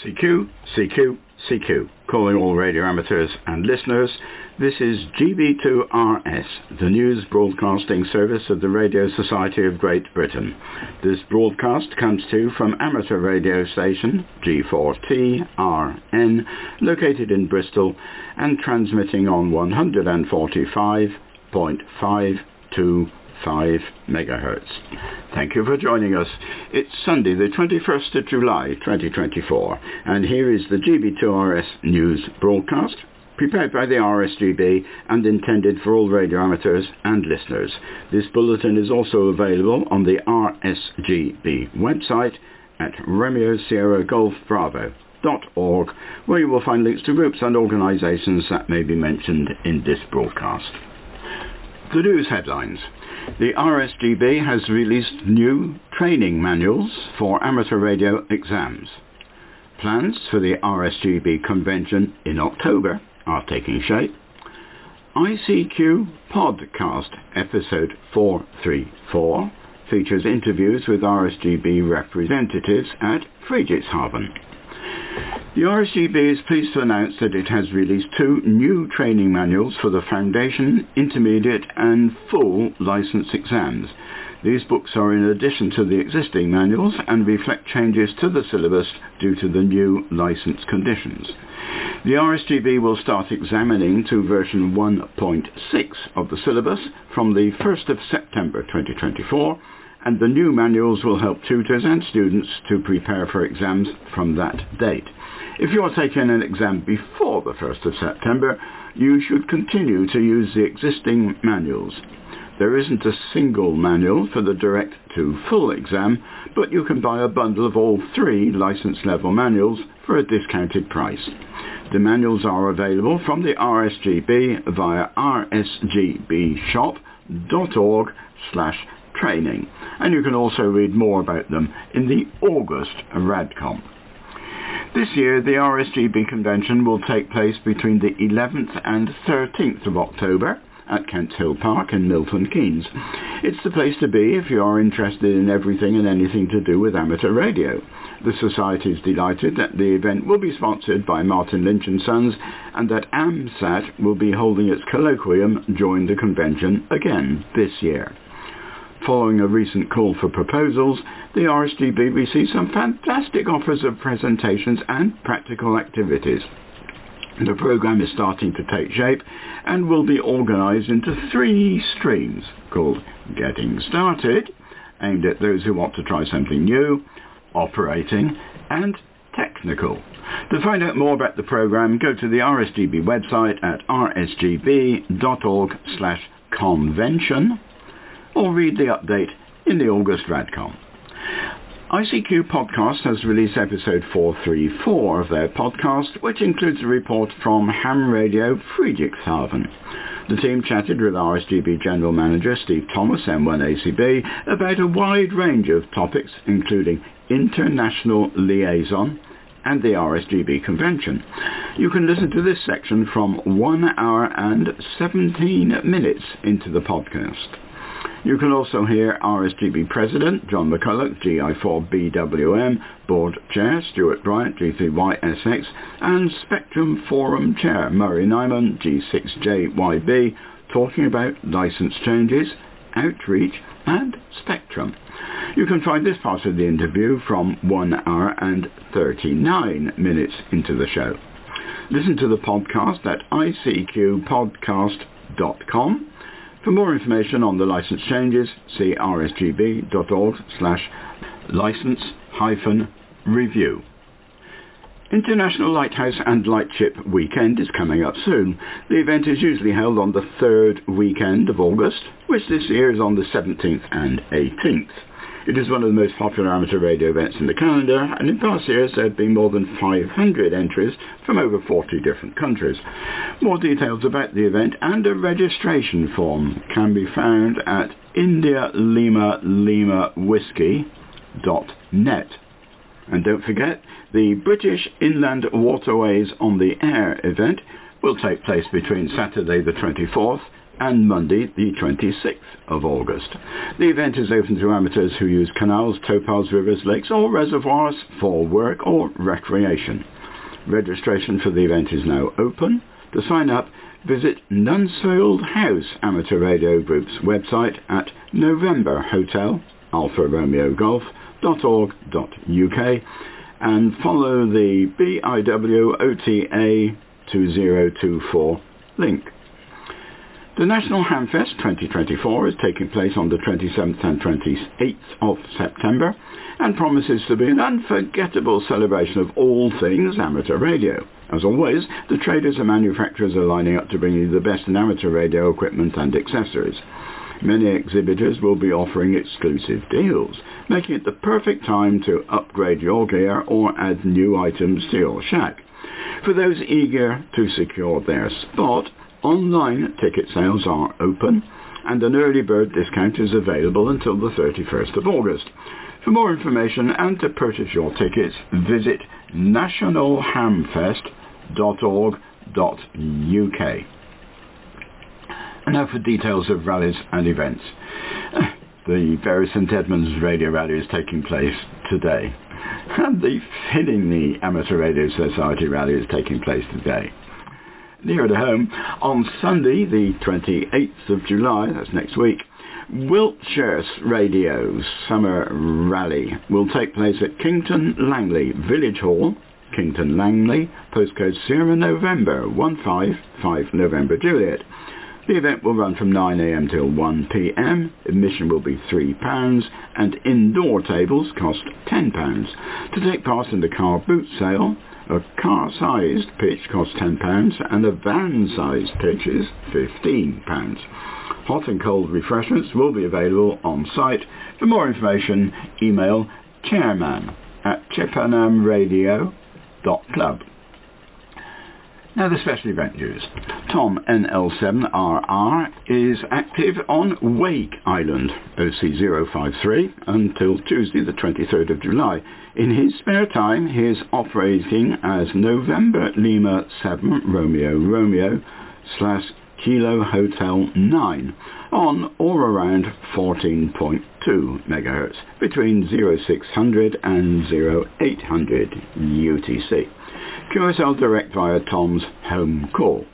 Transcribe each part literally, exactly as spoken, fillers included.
C Q, C Q, C Q, calling all radio amateurs and listeners. This is G B two R S, the news broadcasting service of the Radio Society of Great Britain. This broadcast comes to you from amateur radio station G four T R N, located in Bristol, and transmitting on one forty-five point five two five megahertz. Thank you for joining us. It's Sunday the twenty-first of July twenty twenty-four, and here is the G B two R S news broadcast, prepared by the R S G B and intended for all radio amateurs and listeners. This bulletin is also available on the R S G B website at Romeo Sierra Golf Bravo dot org, where you will find links to groups and organisations that may be mentioned in this broadcast. The news headlines. The R S G B has released new training manuals for amateur radio exams. Plans for the R S G B convention in October are taking shape. I C Q podcast episode four thirty-four features interviews with R S G B representatives at Friedrichshafen. The R S G B is pleased to announce that it has released two new training manuals for the Foundation, Intermediate and Full Licence exams. These books are in addition to the existing manuals and reflect changes to the syllabus due to the new licence conditions. The R S G B will start examining to version one point six of the syllabus from the first of September twenty twenty-four, and the new manuals will help tutors and students to prepare for exams from that date. If you are taking an exam before the first of September, you should continue to use the existing manuals. There isn't a single manual for the direct to full exam, but you can buy a bundle of all three licence level manuals for a discounted price. The manuals are available from the R S G B via r s g b shop dot org slash training, and you can also read more about them in the August Radcom. This year the R S G B convention will take place between the eleventh and thirteenth of October at Kent Hill Park in Milton Keynes. It's the place to be if you are interested in everything and anything to do with amateur radio. The Society is delighted that the event will be sponsored by Martin Lynch and Sons, and that AMSAT will be holding its colloquium during the convention again this year. Following a recent call for proposals, the R S G B received some fantastic offers of presentations and practical activities. The programme is starting to take shape and will be organised into three streams called Getting Started, aimed at those who want to try something new, Operating, and Technical. To find out more about the programme, go to the R S G B website at r s g b dot org slash convention, or read the update in the August Radcom. I C Q Podcast has released episode four thirty-four of their podcast, which includes a report from Ham Radio Friedrichshafen. The team chatted with R S G B General Manager Steve Thomas, M one A C B, about a wide range of topics, including international liaison and the R S G B convention. You can listen to this section from one hour and seventeen minutes into the podcast. You can also hear R S G B President John McCulloch, G I four B W M, Board Chair Stuart Bryant, G three Y S X, and Spectrum Forum Chair Murray Nyman, G six J Y B, talking about licence changes, outreach and Spectrum. You can find this part of the interview from one hour and thirty-nine minutes into the show. Listen to the podcast at i c q podcast dot com. For more information on the licence changes, see r s g b dot org slash licence hyphen review. International Lighthouse and Lightship Weekend is coming up soon. The event is usually held on the third weekend of August, which this year is on the seventeenth and eighteenth. It is one of the most popular amateur radio events in the calendar, and in past years there have been more than five hundred entries from over forty different countries. More details about the event and a registration form can be found at india lima lima whiskey dot net. And don't forget, the British Inland Waterways on the Air event will take place between Saturday the twenty-fourth and Monday the twenty-sixth of August. The event is open to amateurs who use canals, towpaths, rivers, lakes or reservoirs for work or recreation. Registration for the event is now open. To sign up, visit Nunsfield House Amateur Radio Group's website at November Hotel Alpha Romeo Golf dot org dot U K and follow the B I W O T A two zero two four link. The National Hamfest twenty twenty-four is taking place on the twenty-seventh and twenty-eighth of September and promises to be an unforgettable celebration of all things amateur radio. As always, the traders and manufacturers are lining up to bring you the best in amateur radio equipment and accessories. Many exhibitors will be offering exclusive deals, making it the perfect time to upgrade your gear or add new items to your shack. For those eager to secure their spot, online ticket sales are open and an early bird discount is available until the thirty-first of August. For more information and to purchase your tickets, visit national hamfest dot org dot U K. And now for details of rallies and events. The Bury St Edmunds Radio Rally is taking place today. And the Finning Amateur Radio Society Rally is taking place today. Nearer to home, on Sunday, the twenty-eighth of July, that's next week, Wiltshire Radio's Summer Rally will take place at Kington Langley Village Hall, Kington Langley, postcode Sierra November one five five November Juliet. The event will run from nine a m till one p m. Admission will be three pounds and indoor tables cost ten pounds. To take part in the car boot sale, a car-sized pitch costs ten pounds and a van-sized pitch is fifteen pounds. Hot and cold refreshments will be available on site. For more information, email chairman at chippenham radio dot club. Now the special event news. Tom N L seven R R is active on Wake Island, O C zero five three, until Tuesday the twenty-third of July. In his spare time, he is operating as November Lima seven Romeo Romeo slash Kilo Hotel nine on or around fourteen point two megahertz between zero six hundred and zero eight hundred U T C. Q S L direct via Tom's home call.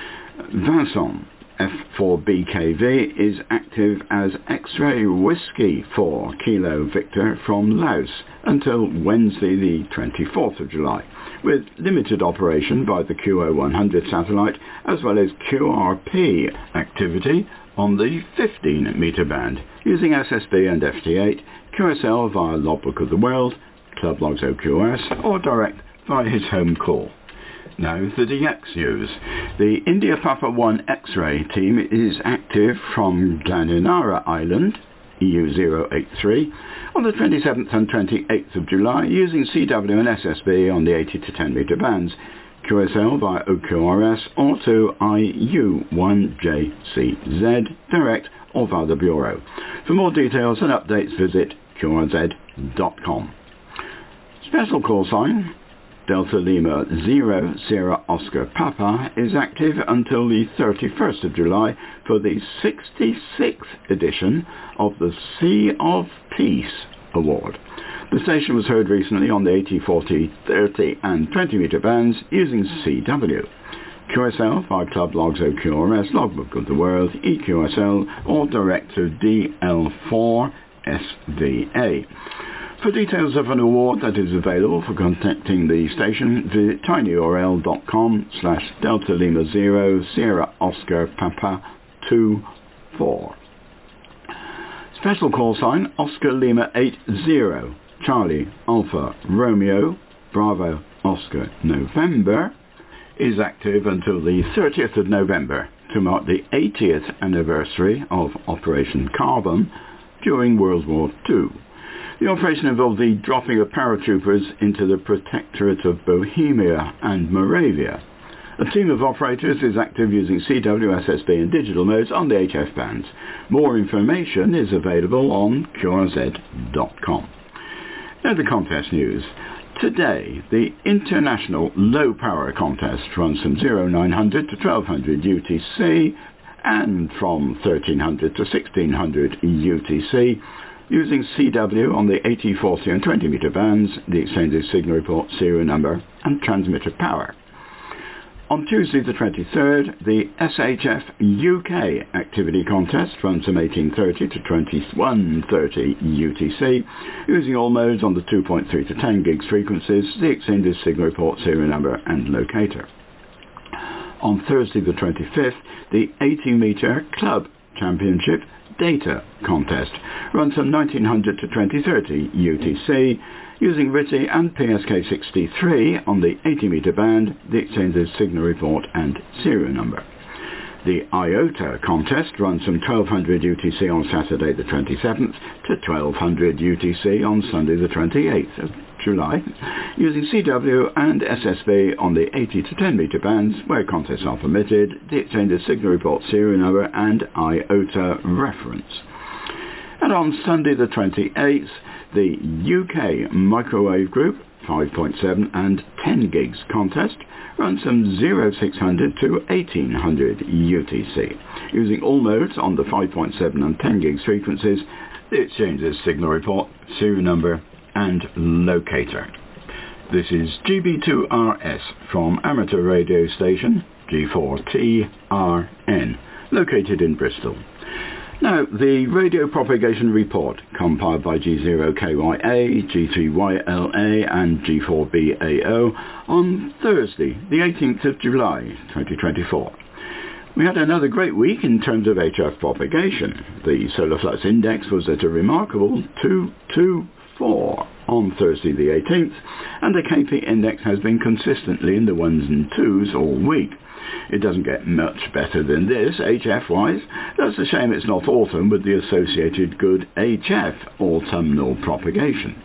Vincent F four B K V is active as X-Ray Whiskey four Kilo Victor from Laos until Wednesday the twenty-fourth of July, with limited operation by the Q O one hundred satellite as well as Q R P activity on the fifteen meter band using S S B and F T eight, Q S L via Logbook of the World, Club Logs O Q S or direct via his home call. Now the D X news. The India Papa one X-Ray team is active from Glaninara Island, E U zero eight three, on the twenty-seventh and twenty-eighth of July using C W and S S B on the eighty to ten meter bands, Q S L via O Q R S or to I U one J C Z direct or via the Bureau. For more details and updates visit Q R Z dot com. Special call sign Delta Lima Zero Sierra Oscar Papa is active until the thirty-first of July for the sixty-sixth edition of the Sea of Peace Award. The station was heard recently on the eighty, forty, thirty and twenty meter bands using C W. Q S L via Club Logs O Q R S, Logbook of the World, E Q S L or direct to D L four S V A. For details of an award that is available for contacting the station, visit tinyurl.com slash Delta Lima Zero Sierra Oscar Papa two four. Special call sign Oscar Lima eight zero Charlie Alpha Romeo Bravo Oscar November is active until the thirtieth of November to mark the eightieth anniversary of Operation Carbon during World War Two. The operation involved the dropping of paratroopers into the Protectorate of Bohemia and Moravia. A team of operators is active using C W, S S B and digital modes on the H F bands. More information is available on Q R Z dot com. Now the contest news. Today, the International Low Power Contest runs from nine hundred to twelve hundred U T C and from thirteen hundred to sixteen hundred U T C, using C W on the eighty, forty and twenty metre bands, the exchange's signal report, serial number and transmitter power. On Tuesday the twenty-third, the S H F U K activity contest runs from eighteen thirty to twenty-one thirty U T C, using all modes on the two point three to ten gigs frequencies, the exchange's signal report, serial number and locator. On Thursday the twenty-fifth, the eighty metre Club Championship Data Contest runs from nineteen hundred to twenty thirty U T C, using R T I and P S K sixty-three on the eighty metre band, the exchange's signal report and serial number. The I O T A contest runs from twelve hundred U T C on Saturday the twenty-seventh to twelve hundred U T C on Sunday the twenty-eighth of July, using C W and S S B on the eighty to ten metre bands where contests are permitted, the exchange's signal report, serial number and I O T A reference. And on Sunday the twenty-eighth, the U K Microwave Group five point seven and ten gigs contest runs from oh six hundred to eighteen hundred U T C, using all modes on the five point seven and ten gigs frequencies, the exchange's signal report, serial number and locator. This is G B two R S from amateur radio station G four T R N, located in Bristol. Now, the radio propagation report, compiled by G zero K Y A, G three Y L A and G four B A O on Thursday, the eighteenth of July, twenty twenty-four. We had another great week in terms of H F propagation. The solar flux index was at a remarkable two two four on Thursday the eighteenth, and the K P index has been consistently in the ones and twos all week. It doesn't get much better than this, H F-wise. That's a shame it's not autumn with the associated good H F, autumnal propagation.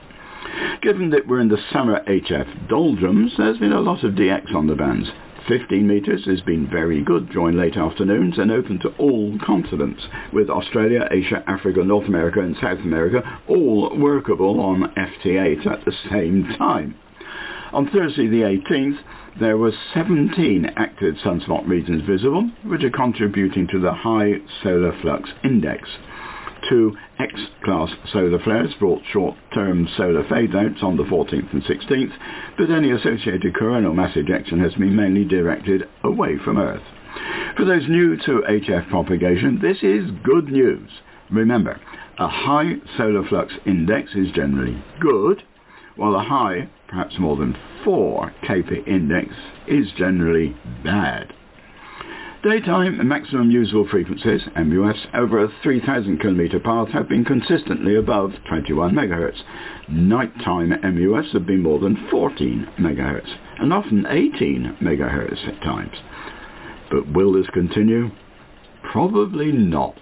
Given that we're in the summer H F doldrums, there's been a lot of D X on the bands. fifteen metres has been very good during late afternoons and open to all continents, with Australia, Asia, Africa, North America and South America all workable on F T eight at the same time. On Thursday the eighteenth, there were seventeen active sunspot regions visible, which are contributing to the high solar flux index. Two X-class solar flares brought short-term solar fade-outs on the fourteenth and sixteenth, but any associated coronal mass ejection has been mainly directed away from Earth. For those new to H F propagation, this is good news. Remember, a high solar flux index is generally good, while a high, perhaps more than four K P index is generally bad. Daytime maximum usable frequencies, M U S, over a three thousand kilometre path have been consistently above twenty-one megahertz. Nighttime M U S have been more than fourteen megahertz, and often eighteen megahertz at times. But will this continue? Probably not.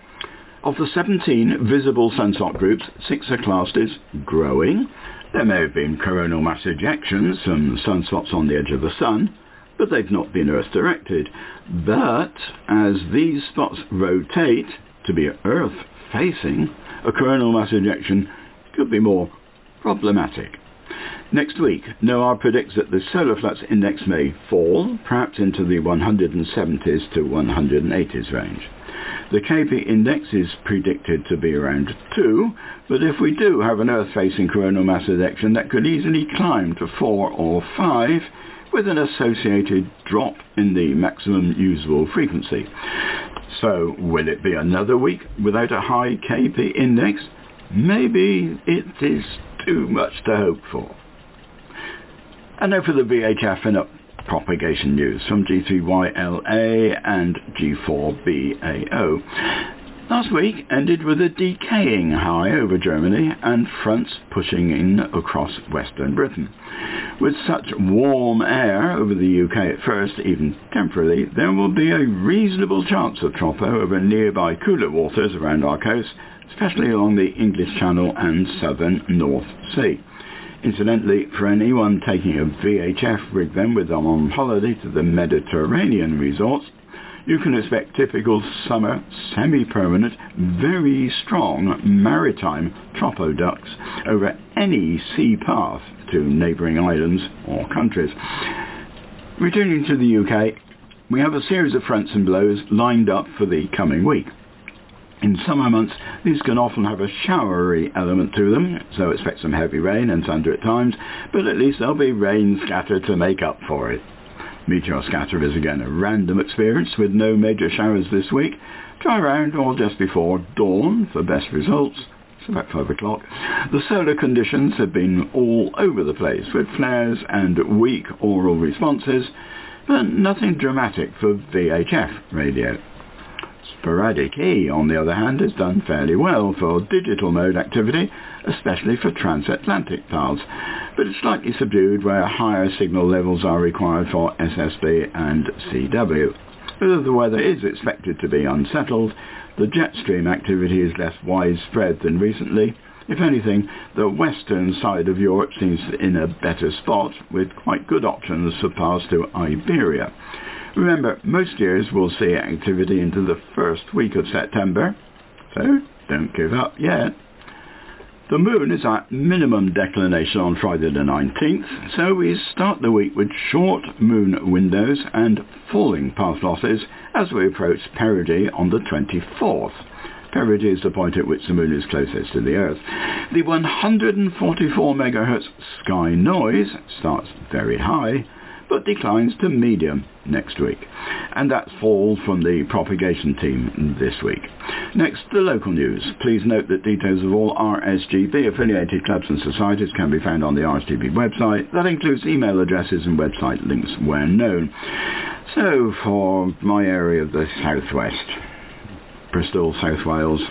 Of the seventeen visible sunspot groups, six are classed as growing. There may have been coronal mass ejections from sunspots on the edge of the sun, but they've not been Earth-directed. But as these spots rotate to be Earth-facing, a coronal mass ejection could be more problematic. Next week, NOAA predicts that the solar flux index may fall, perhaps into the one hundred seventies to one hundred eighties range. The K P index is predicted to be around two, but if we do have an Earth-facing coronal mass ejection, that could easily climb to four or five, with an associated drop in the maximum usable frequency. So, will it be another week without a high K P index? Maybe it is too much to hope for. And now for the V H F and up propagation news from G three Y L A and G four B A O. Last week ended with a decaying high over Germany and fronts pushing in across western Britain. With such warm air over the U K at first, even temporarily, there will be a reasonable chance of tropo over nearby cooler waters around our coast, especially along the English Channel and southern North Sea. Incidentally, for anyone taking a V H F rig then with them on holiday to the Mediterranean resorts, you can expect typical summer, semi-permanent, very strong maritime tropoducts over any sea path to neighbouring islands or countries. Returning to the U K, we have a series of fronts and blows lined up for the coming week. In summer months, these can often have a showery element to them, so expect some heavy rain and thunder at times, but at least there'll be rain scattered to make up for it. Meteor scatter is again a random experience with no major showers this week. Try around or just before dawn for best results. It's about five o'clock. The solar conditions have been all over the place with flares and weak aural responses, but nothing dramatic for V H F radio. Sporadic E, on the other hand, has done fairly well for digital mode activity, especially for transatlantic files, but it's slightly subdued where higher signal levels are required for S S B and C W. Although the weather is expected to be unsettled, the jet stream activity is less widespread than recently. If anything, the western side of Europe seems in a better spot, with quite good options for paths to Iberia. Remember, most years will see activity into the first week of September, so don't give up yet. The moon is at minimum declination on Friday the nineteenth, so we start the week with short moon windows and falling path losses as we approach perigee on the twenty-fourth. Perigee is the point at which the moon is closest to the Earth. The one hundred forty-four megahertz sky noise starts very high, but declines to medium next week. And that's all from the propagation team this week. Next, the local news. Please note that details of all R S G B affiliated clubs and societies can be found on the R S G B website. That includes email addresses and website links where known. So, for my area of the southwest, Bristol, South Wales,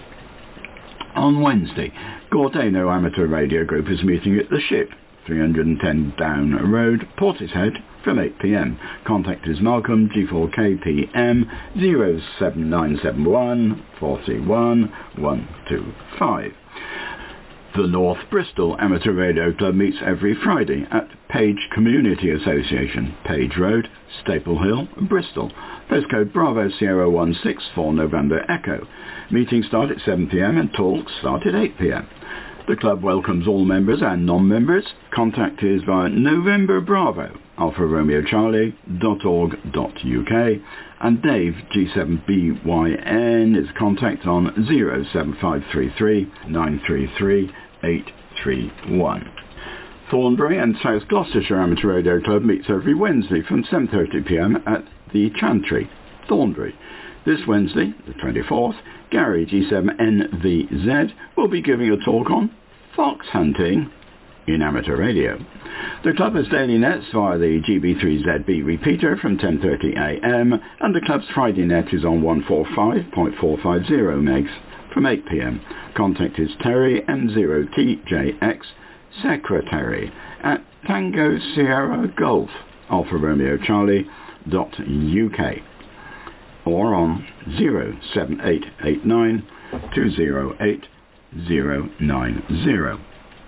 on Wednesday, Gordano Amateur Radio Group is meeting at the Ship, three hundred ten Down Road, Portishead, from eight p m. Contact is Malcolm, G four K P M, zero seven nine seven one, four three one, one two five. The North Bristol Amateur Radio Club meets every Friday at Page Community Association, Page Road, Staple Hill, Bristol. Postcode Bravo Sierra one six four November Echo. Meetings start at seven p m and talks start at eight p m. The club welcomes all members and non-members. Contact is via November Bravo, Alpha Romeo Charlie dot org dot U K, and Dave G seven B Y N is contact on zero seven five three three nine three three eight three one. Thornbury and South Gloucestershire Amateur Radio Club meets every Wednesday from seven thirty p m at the Chantry, Thornbury. This Wednesday, the twenty-fourth, Gary G seven N V Z will be giving a talk on fox hunting in amateur radio. The club has daily nets via the G B three Z B repeater from ten thirty a m and the club's Friday net is on one forty-five point four five zero megs from eight p m. Contact is Terry M zero T J X, Secretary, at Tango Sierra Golf, Alpha Romeo Charlie dot U K, or on zero seven eight eight nine two zero eight zero nine zero.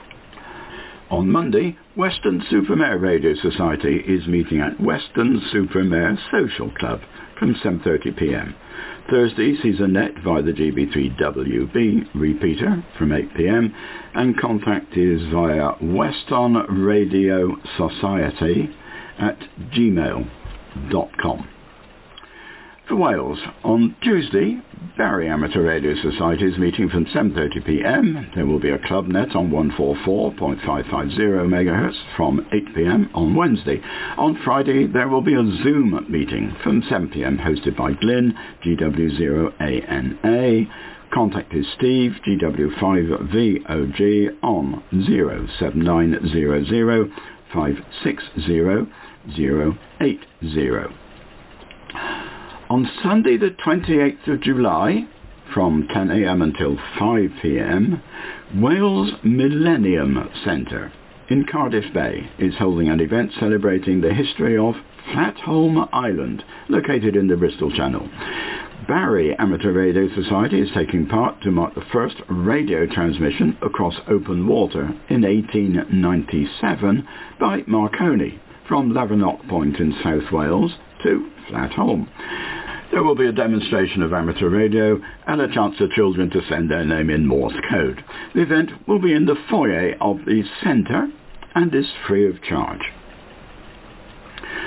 On Monday, Western Supermare Radio Society is meeting at Western Supermare Social Club from seven thirty p m. Thursday sees a net via the G B three W B repeater from eight p m and contact is via Weston Radio Society at gmail dot com. For Wales, on Tuesday, Barry Amateur Radio Society is meeting from seven thirty p m. There will be a club net on one forty-four point five five zero megahertz from eight p m on Wednesday. On Friday, there will be a Zoom meeting from seven p m hosted by Glyn, G W zero A N A. Contact is Steve, G W five V O G, on zero seven nine zero zero five six zero zero eight zero. On Sunday the twenty-eighth of July, from ten a m until five p m, Wales Millennium Centre in Cardiff Bay is holding an event celebrating the history of Flatholm Island, located in the Bristol Channel. Barry Amateur Radio Society is taking part to mark the first radio transmission across open water in eighteen ninety-seven by Marconi from Lavernock Point in South Wales to Flatholm. There will be a demonstration of amateur radio and a chance for children to send their name in Morse code. The event will be in the foyer of the centre and is free of charge.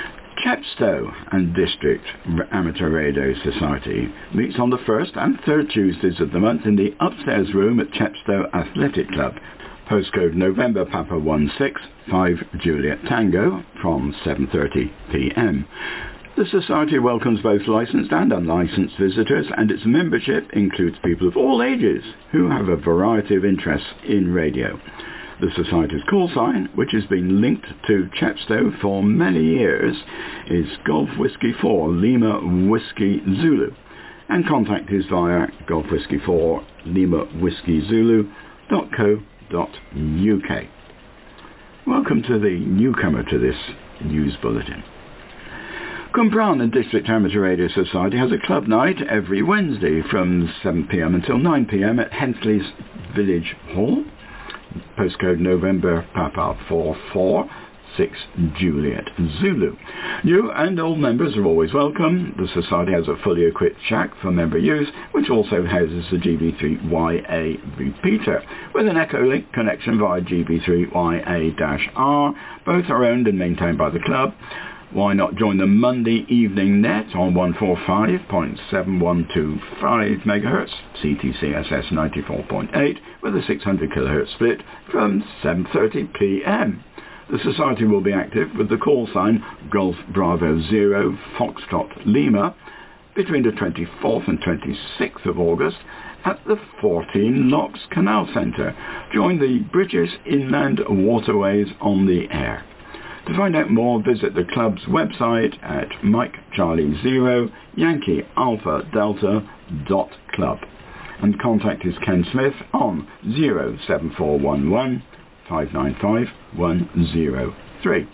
Chepstow and District Amateur Radio Society meets on the first and third Tuesdays of the month in the upstairs room at Chepstow Athletic Club. Postcode November Papa one six five Juliet Tango from seven thirty p m. The Society welcomes both licensed and unlicensed visitors, and its membership includes people of all ages who have a variety of interests in radio. The Society's call sign, which has been linked to Chepstow for many years, is Golf Whiskey four Lima Whiskey Zulu, and contact is via Golf Whiskey four Lima Whiskey Zulu dot co dot uk. Welcome to the newcomer to this news bulletin. Cwmbran and District Amateur Radio Society has a club night every Wednesday from seven p m until nine p m at Hensley's Village Hall. Postcode November Papa four four six Juliet Zulu. New and old members are always welcome. The Society has a fully equipped shack for member use, which also houses the G B three Y A repeater with an Echolink connection via G B three Y A R. Both are owned and maintained by the club. Why not join the Monday evening net on one forty-five point seven one two five megahertz, C T C S S ninety-four point eight, with a six hundred kilohertz split from seven thirty p m. The Society will be active with the call sign Golf Bravo Zero Foxtrot Lima between the twenty-fourth and twenty-sixth of August at the fourteen Locks Canal Centre. Join the British Inland Waterways on the Air. To find out more, visit the club's website at Mike Charlie Zero Yankee Alpha Delta dot club, and contact is Ken Smith on zero seven four one one five nine five one zero three.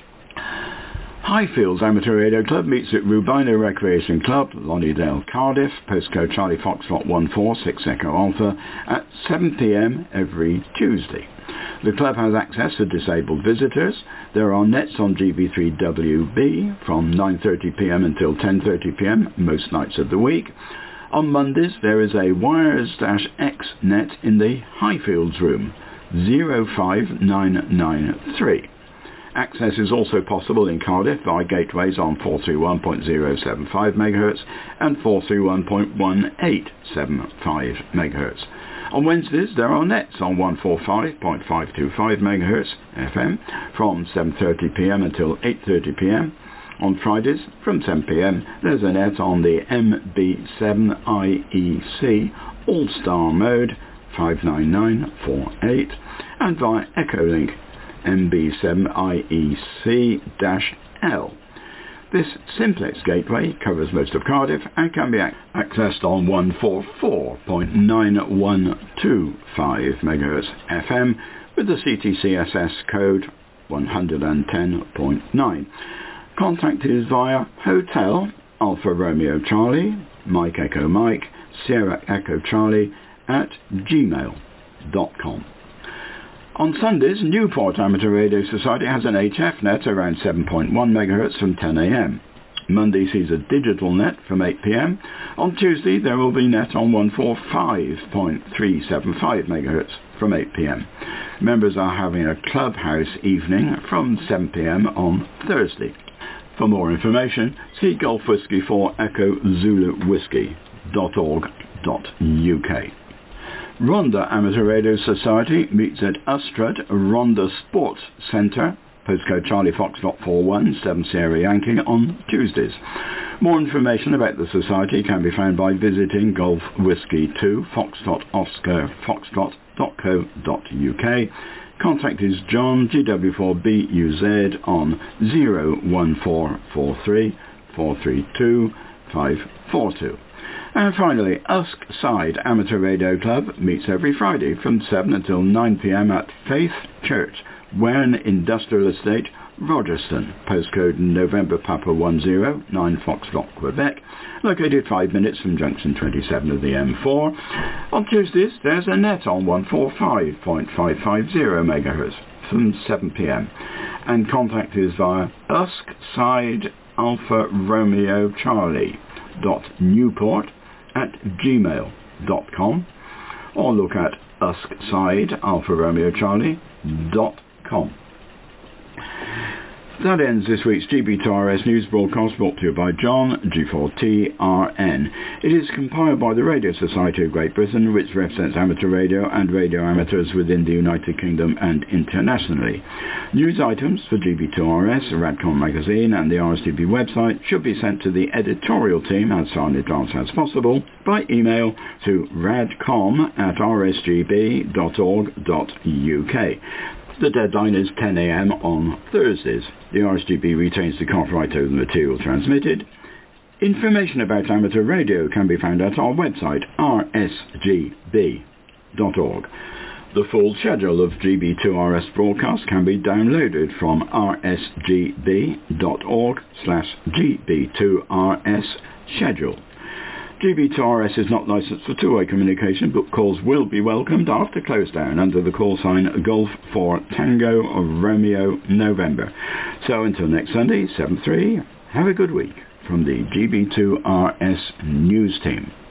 Highfields Amateur Radio Club meets at Rubino Recreation Club, Lonnydale, Cardiff, postcode Charlie Foxtrot one four six Echo Alpha, at seven p m every Tuesday. The club has access for disabled visitors. There are nets on G B three W B from nine thirty p m until ten thirty p m most nights of the week. On Mondays there is a Wires-X net in the Highfields room, zero five nine nine three. Access is also possible in Cardiff via gateways on four thirty-one point zero seven five megahertz and four thirty-one point one eight seven five megahertz. On Wednesdays there are nets on one forty-five point five two five megahertz F M from seven thirty p m until eight thirty p m. On Fridays from ten p m there's a net on the M B seven I E C All-Star mode five nine nine four eight and via Echolink M B seven I E C L. This simplex gateway covers most of Cardiff and can be ac- accessed on one forty-four point nine one two five megahertz F M with the C T C S S code one ten point nine. Contact is via Hotel Alpha Romeo Charlie Mike Echo Mike Sierra Echo Charlie at gmail dot com. On Sundays, Newport Amateur Radio Society has an H F net around seven point one megahertz from ten a m. Monday sees a digital net from eight p m. On Tuesday, there will be net on one forty-five point three seven five megahertz from eight p m. Members are having a clubhouse evening from seven p m on Thursday. For more information, see Golf Whiskey four Echo Zulu Whiskey dot org dot U K. Rhondda Amateur Radio Society meets at Ustrad Rhondda Sports Centre, postcode Charlie Foxtrot four one seven Sierra Yankee, on Tuesdays. More information about the Society can be found by visiting Golf Whiskey two Foxtrot Oscar Foxtrot dot co dot U K. Contact is John G W four B U Z on zero one four four three four three two five four two. And finally, Usk Side Amateur Radio Club meets every Friday from seven until nine p m at Faith Church, Wern Industrial Estate, Rogerston, postcode November Papa one zero nine Foxtrot, Quebec, located five minutes from junction twenty-seven of the M four. On Tuesdays, there's a net on one forty-five point five five zero megahertz from seven p m. And contact is via Usk Side Alpha Romeo Charlie dot Newport at gmail dot com, or look at uskside alpha romeo charlie dot com. That ends this week's G B two R S news broadcast, brought to you by John G four T R N. It is compiled by the Radio Society of Great Britain, which represents amateur radio and radio amateurs within the United Kingdom and internationally. News items for G B two R S, Radcom magazine and the R S T B website should be sent to the editorial team as far in advance as possible by email to radcom at r s g b dot org dot u k. The deadline is ten a m on Thursdays. The R S G B retains the copyright over the material transmitted. Information about amateur radio can be found at our website, r s g b dot org. The full schedule of G B two R S broadcasts can be downloaded from r s g b dot org slash g b two r s schedule. G B two R S is not licensed for two-way communication, but calls will be welcomed after close down under the call sign Golf for Tango Romeo November. So until next Sunday, seven three, have a good week from the G B two R S news team.